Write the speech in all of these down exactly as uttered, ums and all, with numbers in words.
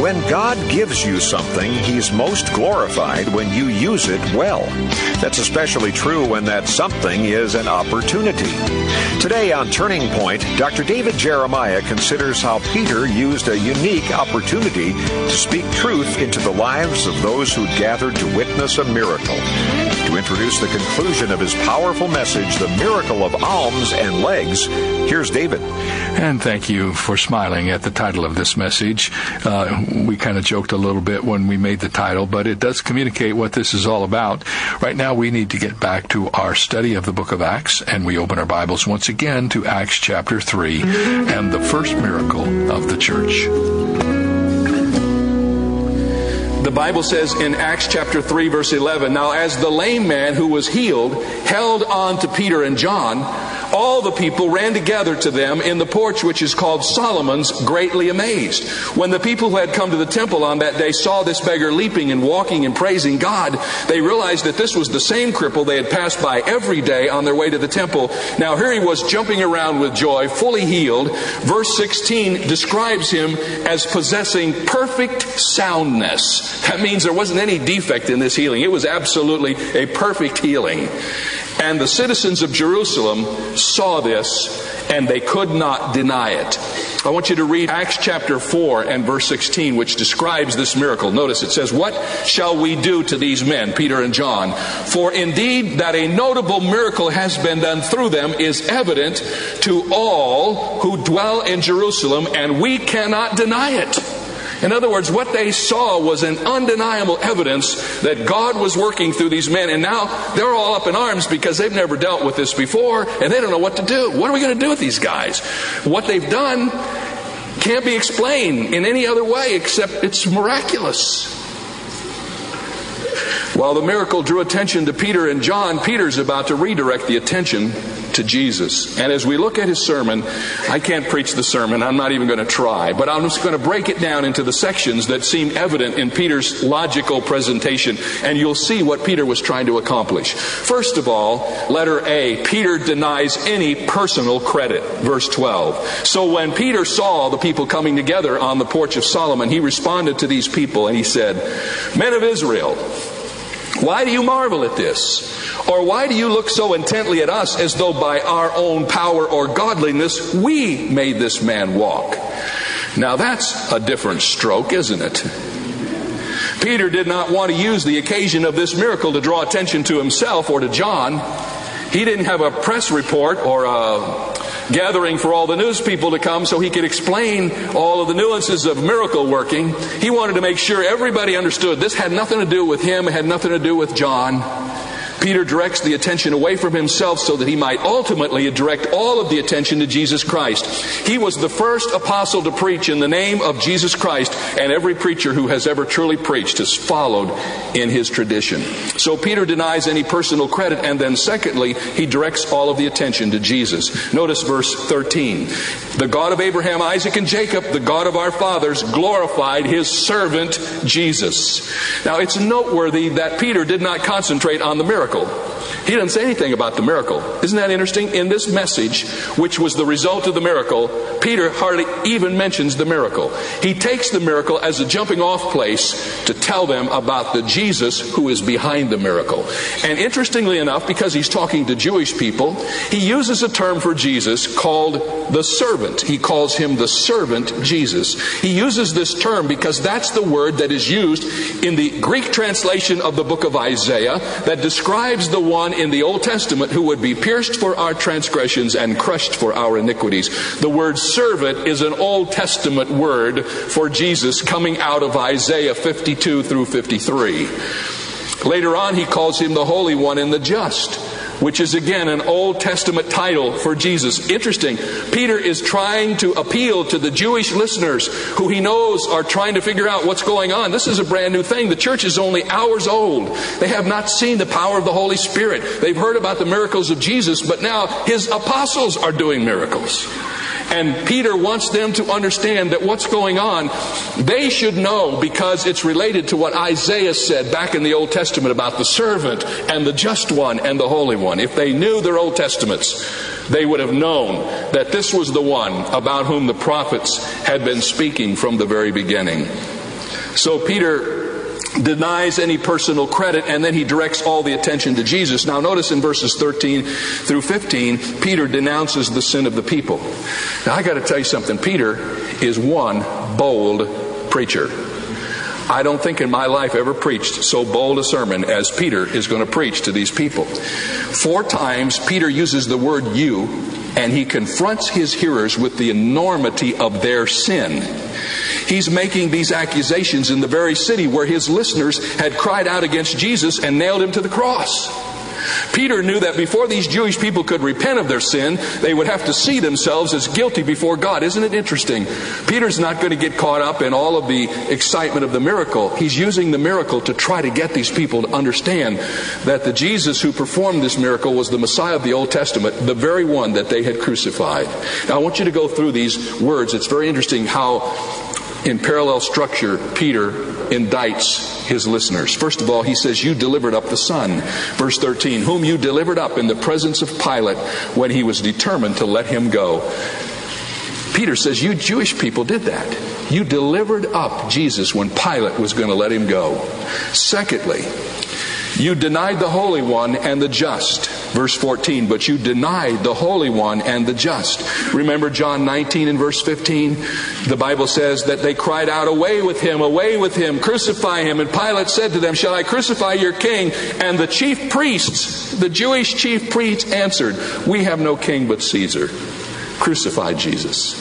When God gives you something, He's most glorified when you use it well. That's especially true when that something is an opportunity. Today on Turning Point, Doctor David Jeremiah considers how Peter used a unique opportunity to speak truth into the lives of those who'd gathered to witness a miracle. To introduce the conclusion of his powerful message, The Miracle of Alms and Legs, here's David. And thank you for smiling at the title of this message. Uh, we kind of joked a little bit when we made the title, but it does communicate what this is all about. Right now we need to get back to our study of the book of Acts, and we open our Bibles once again to Acts chapter three and the first miracle of the church. The Bible says in Acts chapter three, verse eleven, "Now as the lame man who was healed held on to Peter and John, all the people ran together to them in the porch which is called Solomon's, greatly amazed. When the people who had come to the temple on that day saw this beggar leaping and walking and praising God, they realized that this was the same cripple they had passed by every day on their way to the temple. Now here he was jumping around with joy, fully healed." Verse sixteen describes him as possessing perfect soundness. That means there wasn't any defect in this healing. It was absolutely a perfect healing. And the citizens of Jerusalem saw this, and they could not deny it. I want you to read Acts chapter four and verse sixteen, which describes this miracle. Notice it says, "What shall we do to these men," Peter and John? "For indeed that a notable miracle has been done through them is evident to all who dwell in Jerusalem, and we cannot deny it." In other words, what they saw was an undeniable evidence that God was working through these men. And now they're all up in arms because they've never dealt with this before, and they don't know what to do. What are we going to do with these guys? What they've done can't be explained in any other way except it's miraculous. While the miracle drew attention to Peter and John, Peter's about to redirect the attention to Jesus. And as we look at his sermon, I can't preach the sermon. I'm not even going to try. But I'm just going to break it down into the sections that seem evident in Peter's logical presentation. And you'll see what Peter was trying to accomplish. First of all, letter A, Peter denies any personal credit. Verse twelve. "So when Peter saw the people coming together on the porch of Solomon, he responded to these people and he said, 'Men of Israel, why do you marvel at this? Or why do you look so intently at us as though by our own power or godliness we made this man walk?'" Now that's a different stroke, isn't it? Peter did not want to use the occasion of this miracle to draw attention to himself or to John. He didn't have a press report or a gathering for all the news people to come so he could explain all of the nuances of miracle working. He wanted to make sure everybody understood this had nothing to do with him, it had nothing to do with John. Peter directs the attention away from himself so that he might ultimately direct all of the attention to Jesus Christ. He was the first apostle to preach in the name of Jesus Christ, and every preacher who has ever truly preached has followed in his tradition. So Peter denies any personal credit, and then secondly, he directs all of the attention to Jesus. Notice verse thirteen. "The God of Abraham, Isaac, and Jacob, the God of our fathers, glorified his servant Jesus." Now it's noteworthy that Peter did not concentrate on the miracle. He didn't say anything about the miracle. Isn't that interesting? In this message, which was the result of the miracle, Peter hardly even mentions the miracle. He takes the miracle as a jumping off place to tell them about the Jesus who is behind the miracle. And interestingly enough, because he's talking to Jewish people, he uses a term for Jesus called the servant. He calls him the servant Jesus. He uses this term because that's the word that is used in the Greek translation of the book of Isaiah that describes the one in the Old Testament who would be pierced for our transgressions and crushed for our iniquities. The word servant is an Old Testament word for Jesus coming out of Isaiah fifty-two through fifty-three. Later on, he calls him the Holy One and the Just, which is again an Old Testament title for Jesus. Interesting. Peter is trying to appeal to the Jewish listeners who he knows are trying to figure out what's going on. This is a brand new thing. The church is only hours old. They have not seen the power of the Holy Spirit. They've heard about the miracles of Jesus, but now his apostles are doing miracles. And Peter wants them to understand that what's going on, they should know because it's related to what Isaiah said back in the Old Testament about the servant and the just one and the holy one. If they knew their Old Testaments, they would have known that this was the one about whom the prophets had been speaking from the very beginning. So Peter denies any personal credit, and then he directs all the attention to Jesus. Now notice in verses thirteen through fifteen, Peter denounces the sin of the people. Now I got to tell you something. Peter is one bold preacher. I don't think in my life ever preached so bold a sermon as Peter is going to preach to these people. Four times Peter uses the word you, and he confronts his hearers with the enormity of their sin. He's making these accusations in the very city where his listeners had cried out against Jesus and nailed him to the cross. Peter knew that before these Jewish people could repent of their sin, they would have to see themselves as guilty before God. Isn't it interesting? Peter's not going to get caught up in all of the excitement of the miracle. He's using the miracle to try to get these people to understand that the Jesus who performed this miracle was the Messiah of the Old Testament, the very one that they had crucified. Now I want you to go through these words. It's very interesting how in parallel structure Peter indicts his listeners. First of all, he says, you delivered up the Son. Verse thirteen, whom you delivered up in the presence of Pilate when he was determined to let him go. Peter says, you Jewish people did that. You delivered up Jesus when Pilate was going to let him go. Secondly, you denied the Holy One and the just. Verse fourteen, but you denied the Holy One and the just. Remember John nineteen and verse fifteen? The Bible says that they cried out, away with him, away with him, crucify him. And Pilate said to them, shall I crucify your king? And the chief priests, the Jewish chief priests answered, we have no king but Caesar. Crucify Jesus.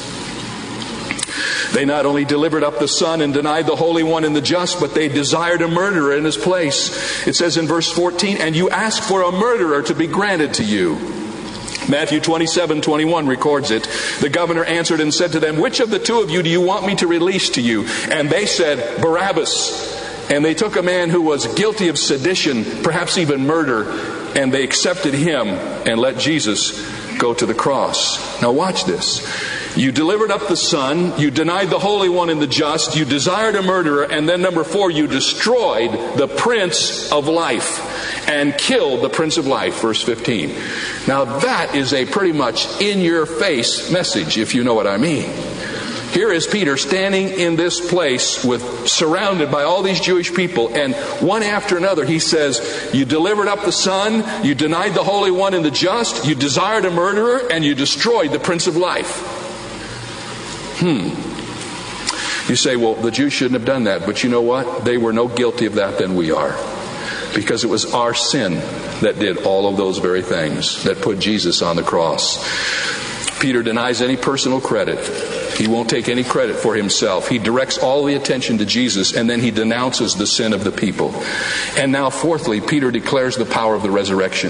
They not only delivered up the Son and denied the Holy One and the just, but they desired a murderer in his place. It says in verse fourteen, and you ask for a murderer to be granted to you. Matthew twenty-seven twenty-one records it. The governor answered and said to them, which of the two of you do you want me to release to you? And they said, Barabbas. And they took a man who was guilty of sedition, perhaps even murder, and they accepted him and let Jesus go to the cross. Now watch this. You delivered up the Son, you denied the Holy One and the just, you desired a murderer, and then number four, you destroyed the Prince of Life and killed the Prince of Life, verse fifteen. Now that is a pretty much in-your-face message, if you know what I mean. Here is Peter standing in this place with surrounded by all these Jewish people, and one after another he says, you delivered up the Son, you denied the Holy One and the just, you desired a murderer, and you destroyed the Prince of Life. Hmm. You say, well, the Jews shouldn't have done that. But you know what? They were no guilty of that than we are. Because it was our sin that did all of those very things, that put Jesus on the cross. Peter denies any personal credit. He won't take any credit for himself. He directs all the attention to Jesus, and then he denounces the sin of the people. And now, fourthly, Peter declares the power of the resurrection.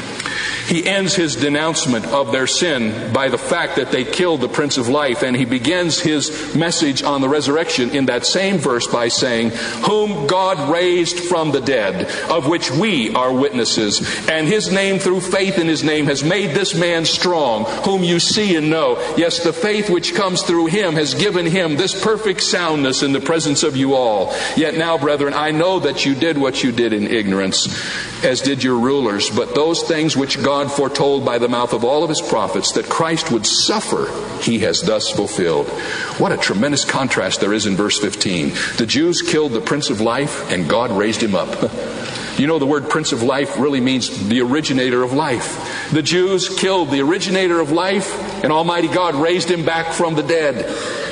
He ends his denouncement of their sin by the fact that they killed the Prince of Life, and he begins his message on the resurrection in that same verse by saying, whom God raised from the dead, of which we are witnesses, and his name through faith in his name has made this man strong, whom you see and know. Yes, the faith which comes through him has given him this perfect soundness in the presence of you all. Yet now, brethren, I know that you did what you did in ignorance, as did your rulers, but those things which God God foretold by the mouth of all of his prophets that Christ would suffer, he has thus fulfilled. What a tremendous contrast there is in verse fifteen. The Jews killed the Prince of Life, and God raised him up. You know, the word Prince of Life really means the originator of life. The Jews killed the originator of life, and Almighty God raised him back from the dead.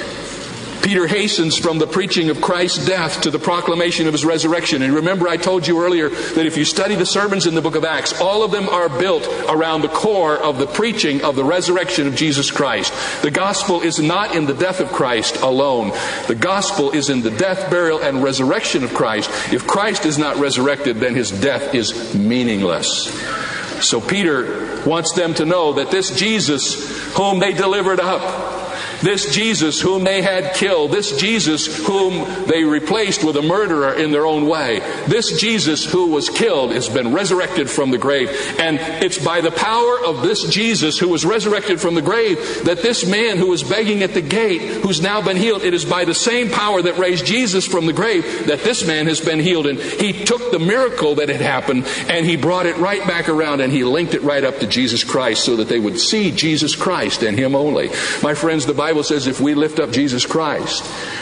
Peter hastens from the preaching of Christ's death to the proclamation of his resurrection. And remember, I told you earlier that if you study the sermons in the book of Acts, all of them are built around the core of the preaching of the resurrection of Jesus Christ. The gospel is not in the death of Christ alone. The gospel is in the death, burial, and resurrection of Christ. If Christ is not resurrected, then his death is meaningless. So Peter wants them to know that this Jesus whom they delivered up, this Jesus whom they had killed, this Jesus whom they replaced with a murderer in their own way, this Jesus who was killed has been resurrected from the grave. And it's by the power of this Jesus who was resurrected from the grave that this man who was begging at the gate, who's now been healed, it is by the same power that raised Jesus from the grave that this man has been healed. And he took the miracle that had happened and he brought it right back around and he linked it right up to Jesus Christ so that they would see Jesus Christ and him only. My friends, the Bible says if we lift up Jesus Christ,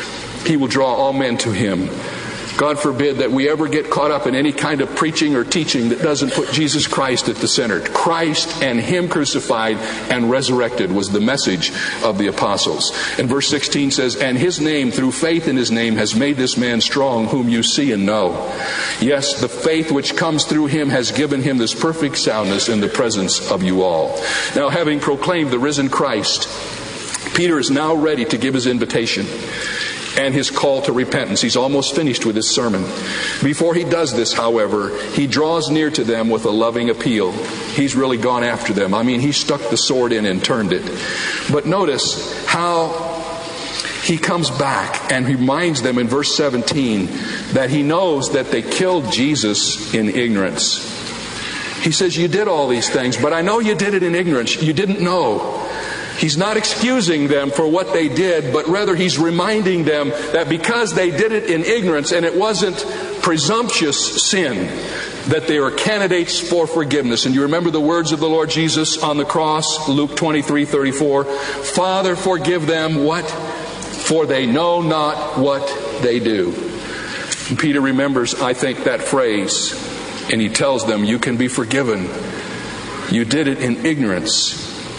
He will draw all men to Him. God forbid that we ever get caught up in any kind of preaching or teaching that doesn't put Jesus Christ at the center. Christ and Him crucified and resurrected was the message of the apostles. And verse sixteen says, and His name, through faith in His name, has made this man strong, whom you see and know. Yes, the faith which comes through Him has given Him this perfect soundness in the presence of you all. Now, having proclaimed the risen Christ, Peter is now ready to give his invitation and his call to repentance. He's almost finished with his sermon. Before he does this, however, he draws near to them with a loving appeal. He's really gone after them. I mean, he stuck the sword in and turned it. But notice how he comes back and reminds them in verse seventeen that he knows that they killed Jesus in ignorance. He says, you did all these things, but I know you did it in ignorance. You didn't know. He's not excusing them for what they did, but rather he's reminding them that because they did it in ignorance and it wasn't presumptuous sin, that they are candidates for forgiveness. And you remember the words of the Lord Jesus on the cross, Luke twenty-three thirty-four, Father, forgive them what? For they know not what they do. And Peter remembers, I think, that phrase, and he tells them, you can be forgiven. You did it in ignorance.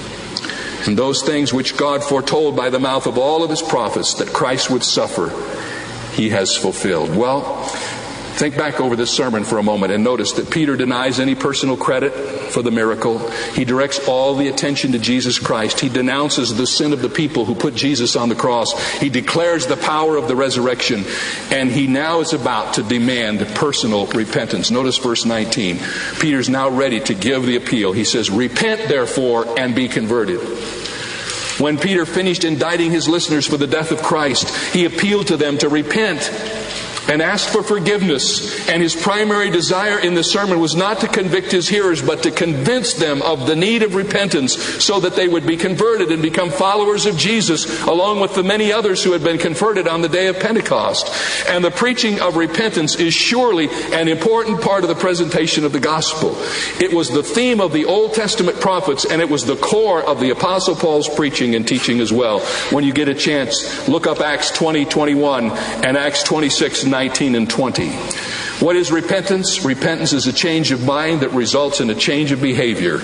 And those things which God foretold by the mouth of all of His prophets that Christ would suffer, He has fulfilled. Well, think back over this sermon for a moment and notice that Peter denies any personal credit for the miracle. He directs all the attention to Jesus Christ. He denounces the sin of the people who put Jesus on the cross. He declares the power of the resurrection. And he now is about to demand personal repentance. Notice verse nineteen. Peter's now ready to give the appeal. He says, repent therefore and be converted. When Peter finished indicting his listeners for the death of Christ, he appealed to them to repent and asked for forgiveness. And his primary desire in the sermon was not to convict his hearers, but to convince them of the need of repentance so that they would be converted and become followers of Jesus, along with the many others who had been converted on the day of Pentecost. And the preaching of repentance is surely an important part of the presentation of the gospel. It was the theme of the Old Testament prophets, and it was the core of the Apostle Paul's preaching and teaching as well. When you get a chance, look up Acts twenty twenty-one and Acts twenty-six nineteen and twenty. What is repentance? Repentance is a change of mind that results in a change of behavior.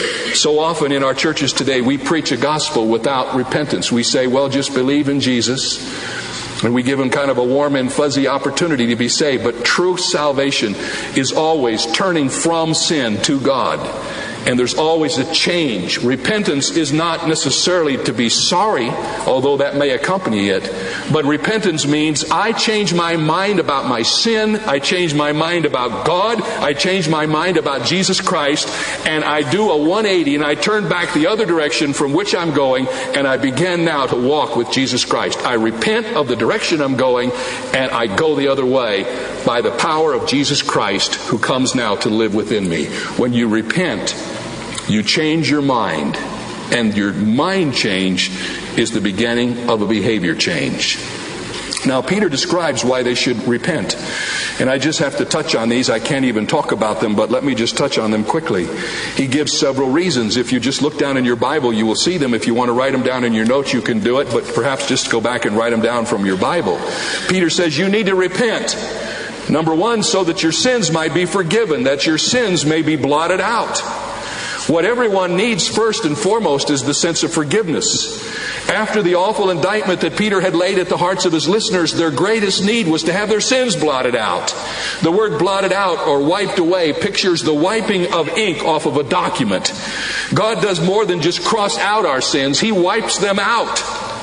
So often in our churches today, we preach a gospel without repentance. We say, well, just believe in Jesus. And we give them kind of a warm and fuzzy opportunity to be saved. But true salvation is always turning from sin to God. And there's always a change. Repentance is not necessarily to be sorry, although that may accompany it. But repentance means I change my mind about my sin. I change my mind about God. I change my mind about Jesus Christ. And I do a one eighty and I turn back the other direction from which I'm going. And I begin now to walk with Jesus Christ. I repent of the direction I'm going and I go the other way by the power of Jesus Christ who comes now to live within me. When you repent, you change your mind, and your mind change is the beginning of a behavior change. Now, Peter describes why they should repent. And I just have to touch on these. I can't even talk about them, but let me just touch on them quickly. He gives several reasons. If you just look down in your Bible, you will see them. If you want to write them down in your notes, you can do it, but perhaps just go back and write them down from your Bible. Peter says you need to repent. Number one, so that your sins might be forgiven, that your sins may be blotted out. What everyone needs first and foremost is the sense of forgiveness. After the awful indictment that Peter had laid at the hearts of his listeners, their greatest need was to have their sins blotted out. The word blotted out or wiped away pictures the wiping of ink off of a document. God does more than just cross out our sins. He wipes them out.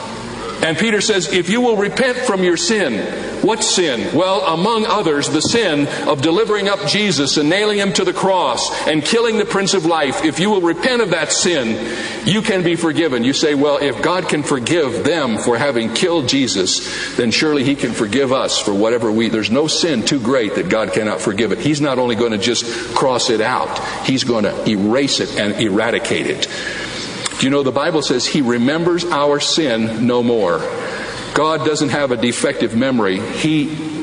And Peter says, if you will repent from your sin, what sin? Well, among others, the sin of delivering up Jesus and nailing Him to the cross and killing the Prince of Life. If you will repent of that sin, you can be forgiven. You say, well, if God can forgive them for having killed Jesus, then surely He can forgive us for whatever we... There's no sin too great that God cannot forgive it. He's not only going to just cross it out, He's going to erase it and eradicate it. You know, the Bible says He remembers our sin no more. God doesn't have a defective memory. He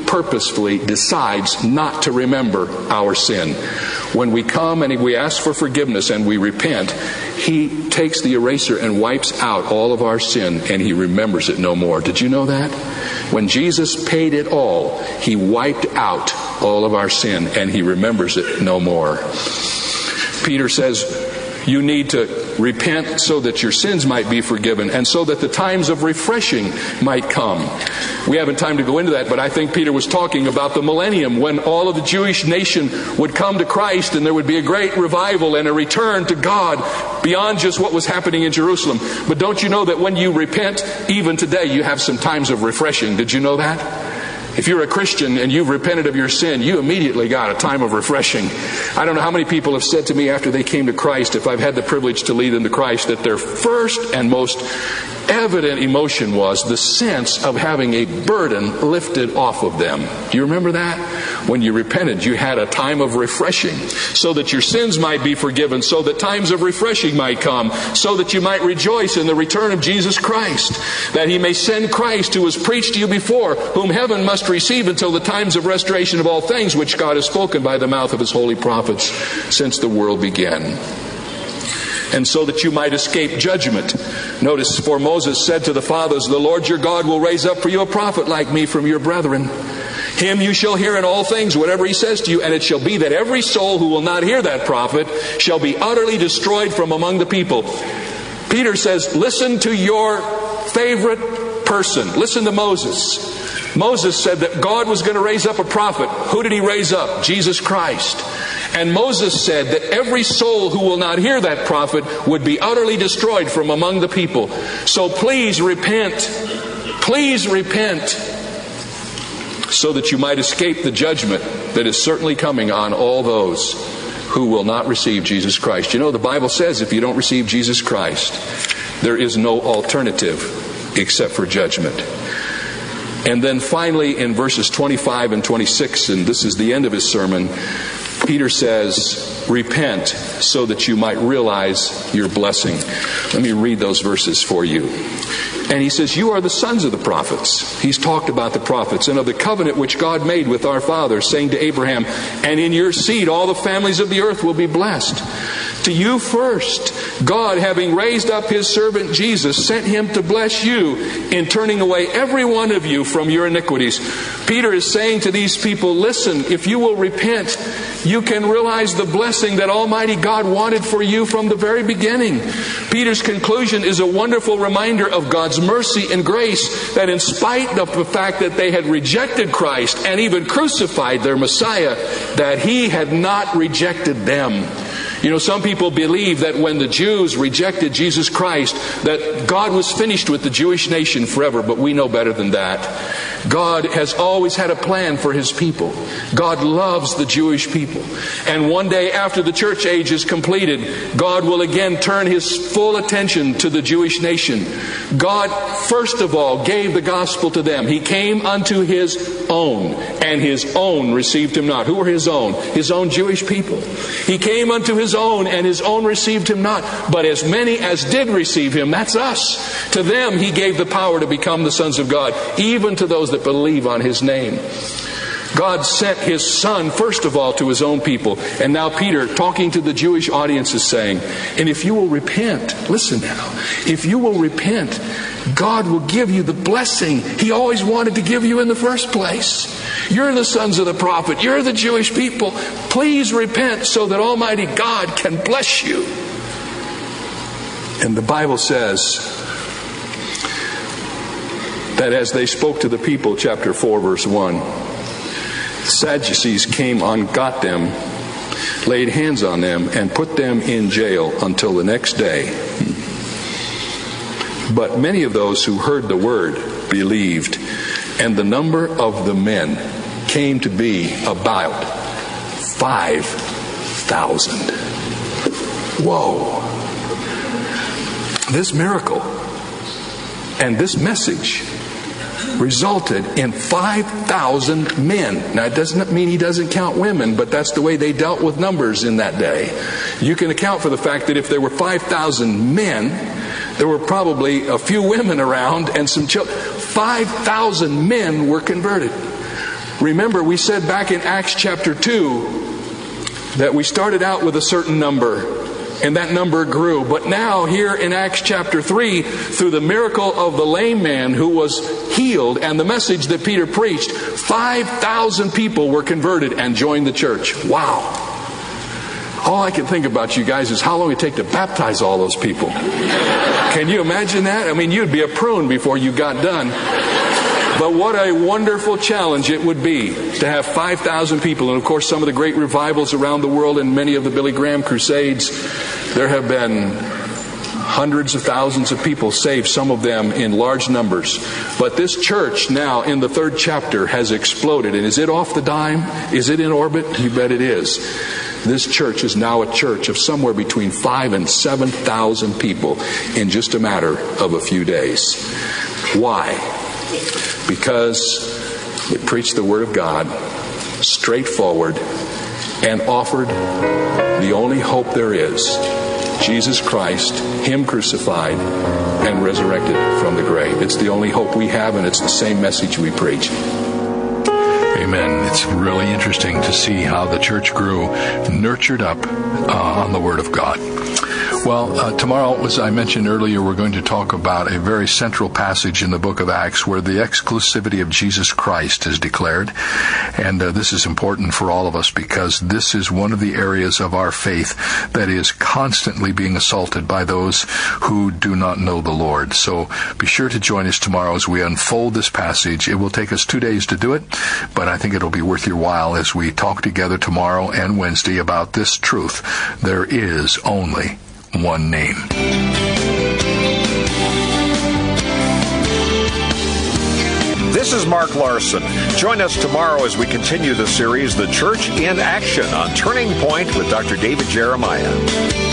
purposefully decides not to remember our sin. When we come and we ask for forgiveness and we repent, He takes the eraser and wipes out all of our sin, and He remembers it no more. Did you know that? When Jesus paid it all, He wiped out all of our sin, and He remembers it no more. Peter says, you need to repent so that your sins might be forgiven and so that the times of refreshing might come. We haven't time to go into that, but I think Peter was talking about the millennium when all of the Jewish nation would come to Christ and there would be a great revival and a return to God beyond just what was happening in Jerusalem. But don't you know that when you repent, even today, you have some times of refreshing? Did you know that? If you're a Christian and you've repented of your sin, you immediately got a time of refreshing. I don't know how many people have said to me after they came to Christ, if I've had the privilege to lead them to Christ, that their first and most evident emotion was the sense of having a burden lifted off of them. Do you remember that? When you repented, you had a time of refreshing so that your sins might be forgiven, so that times of refreshing might come, so that you might rejoice in the return of Jesus Christ, that He may send Christ who was preached to you before, whom heaven must receive until the times of restoration of all things which God has spoken by the mouth of His holy prophets since the world began. And so that you might escape judgment. Notice, for Moses said to the fathers, the Lord your God will raise up for you a prophet like me from your brethren. Him you shall hear in all things, whatever he says to you, and it shall be that every soul who will not hear that prophet shall be utterly destroyed from among the people. Peter says, listen to your favorite person. Listen to Moses. Moses said that God was going to raise up a prophet. Who did He raise up? Jesus Christ. And Moses said that every soul who will not hear that prophet would be utterly destroyed from among the people. So please repent. Please repent, so that you might escape the judgment that is certainly coming on all those who will not receive Jesus Christ. You know, the Bible says if you don't receive Jesus Christ, there is no alternative except for judgment. And then finally in verses twenty-five and twenty-six, and this is the end of his sermon, Peter says, repent so that you might realize your blessing. Let me read those verses for you. And he says, you are the sons of the prophets. He's talked about the prophets and of the covenant which God made with our fathers, saying to Abraham, and in your seed all the families of the earth will be blessed. To you first, God, having raised up His servant Jesus, sent Him to bless you in turning away every one of you from your iniquities. Peter is saying to these people, listen, if you will repent, you can realize the blessing that Almighty God wanted for you from the very beginning. Peter's conclusion is a wonderful reminder of God's mercy and grace, that in spite of the fact that they had rejected Christ and even crucified their Messiah, that He had not rejected them. You know, some people believe that when the Jews rejected Jesus Christ, that God was finished with the Jewish nation forever, but we know better than that. God has always had a plan for His people. God loves the Jewish people. And one day after the church age is completed, God will again turn His full attention to the Jewish nation. God, first of all, gave the gospel to them. He came unto His own, and His own received Him not. Who were His own? His own Jewish people. He came unto His own, and His own received Him not. But as many as did receive Him, that's us, to them He gave the power to become the sons of God, even to those that believe on His name. God sent His Son, first of all, to His own people. And now Peter, talking to the Jewish audience, is saying, and if you will repent, listen now, if you will repent, God will give you the blessing He always wanted to give you in the first place. You're the sons of the prophet. You're the Jewish people. Please repent so that Almighty God can bless you. And the Bible says that as they spoke to the people, chapter four, verse one, the Sadducees came on, got them, laid hands on them, and put them in jail until the next day. But many of those who heard the word believed, and the number of the men came to be about five thousand. Whoa. This miracle and this message resulted in five thousand men. Now, it doesn't mean He doesn't count women, but that's the way they dealt with numbers in that day. You can account for the fact that if there were five thousand men, there were probably a few women around and some children. five thousand men were converted. Remember, we said back in Acts chapter two that we started out with a certain number, and that number grew. But now, here in Acts chapter three, through the miracle of the lame man who was healed and the message that Peter preached, five thousand people were converted and joined the church. Wow. All I can think about, you guys, is how long it would take to baptize all those people. Can you imagine that? I mean, you'd be a prune before you got done. But what a wonderful challenge it would be to have five thousand people. And of course, some of the great revivals around the world and many of the Billy Graham crusades, there have been hundreds of thousands of people saved, some of them in large numbers. But this church now in the third chapter has exploded. And is it off the dime? Is it in orbit? You bet it is. This church is now a church of somewhere between five and seven thousand people in just a matter of a few days. Why? Because it preached the Word of God straightforward and offered the only hope there is, Jesus Christ, Him crucified and resurrected from the grave. It's the only hope we have, and it's the same message we preach. Amen. It's really interesting to see how the church grew, nurtured up uh, on the Word of God. Well, uh, tomorrow, as I mentioned earlier, we're going to talk about a very central passage in the book of Acts where the exclusivity of Jesus Christ is declared. And uh, this is important for all of us because this is one of the areas of our faith that is constantly being assaulted by those who do not know the Lord. So be sure to join us tomorrow as we unfold this passage. It will take us two days to do it, but I think it'll be worth your while as we talk together tomorrow and Wednesday about this truth. There is only one name. This is Mark Larson. Join us tomorrow as we continue the series, The Church in Action, on Turning Point with Doctor David Jeremiah.